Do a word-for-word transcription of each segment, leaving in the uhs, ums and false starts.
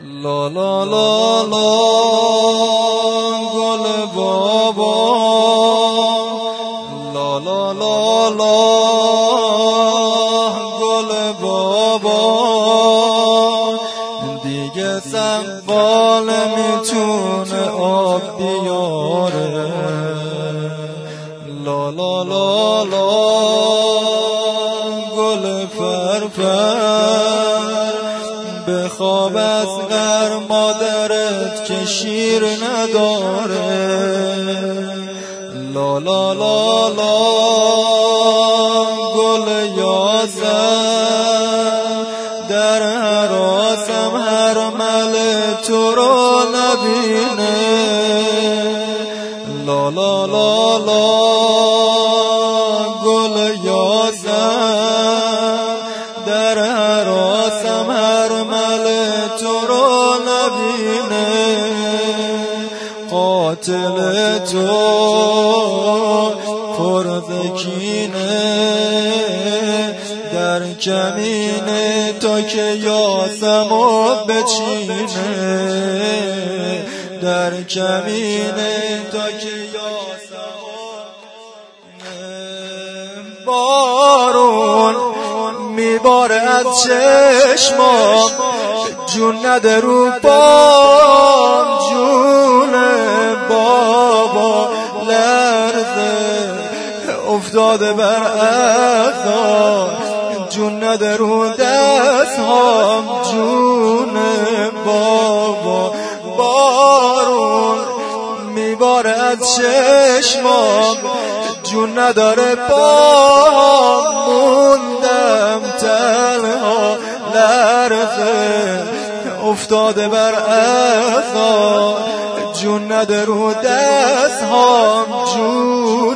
لا لا لا لا گل بابا، لا لا لا لا گل بابا، دیگه سقال میتونه آب بیاره. لا لا لا لا گل فرفر، بخواب از غر مادرت که شیر نداره. لا لا لا لا گل یاسر، در حراسم هر مل تو رو نبینه. لا لا لا لا گل یاسر، در حراسم هر مل تو رو نبینه. قاتل تو پرذکینه در کمینه تا که یاسمو بچینه، در کمینه تا که یاسمو. بارون میباره از چشمام، جون نده رو پام، جون بابا لرزه افتاده بر اعضا، جون نده رو دست هام، جون بابا. بارون میباره از چشمام، جون نداره پام، موندم تنها لرزه افتاده بر اعضا، جون نده رو دست هام، جون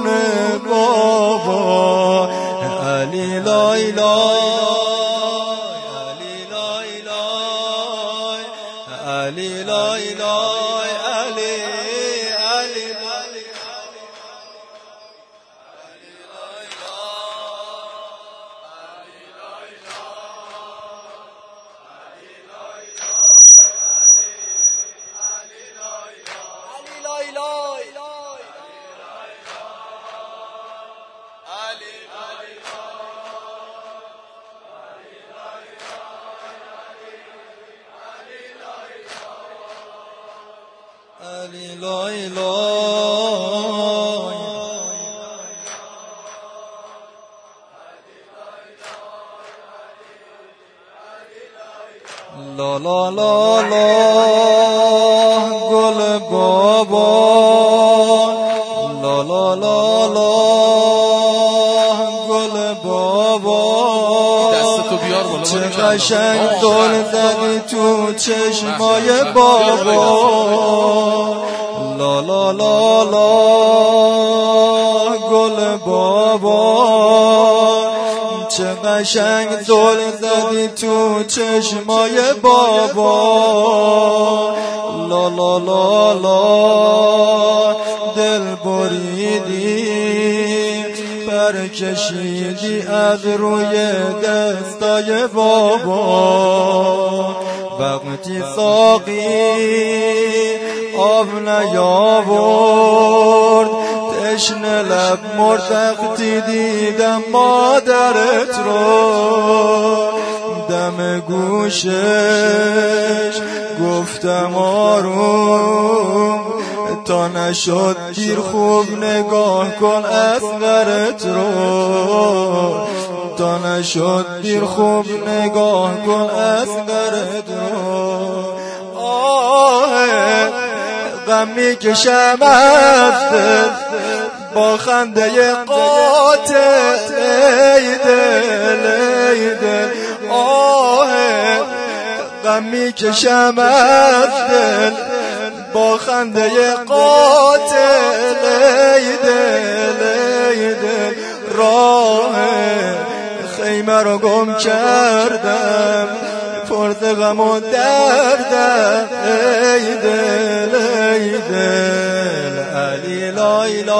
بابا. علی لای لای علی لای لای علی لای لای علی علی علی علی لای لای. لا لا لا لا گل بابا، لا لا لا لا گل بابا، دستتو بیار بالا. چه قشنگ دل زدی تو چشمای بابا. لا لا لا لا گل بابا، چه قشنگ دل زدی تو چشمای بابا. لا لا لا لا دل بریدی، برکشیدی از روی دستای بابا. وقتی ساقی آب نیاورد، تشنه لب مرد، وقتی دیدم مادرت رو دم گوشش گفتم آروم، تا نشد دیر خوب نگاه کن اصغرت رو، تا نشد دیر خوب نگاه کن اصغرت رو. آه غم میکشم از دل با خنده قاتل، ای دل ای دل. آه غم میکشم از دل با خنده قاتل، ای دل ای دل. راه خیمه رو گم کردم، پرد غم و دردم، ای دل ای دل. علی لای لای